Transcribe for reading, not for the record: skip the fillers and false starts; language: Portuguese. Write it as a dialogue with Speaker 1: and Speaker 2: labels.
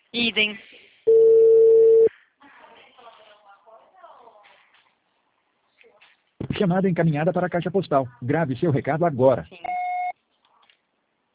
Speaker 1: Idem.
Speaker 2: Chamada encaminhada para a caixa postal. Grave seu recado agora.
Speaker 1: Sim.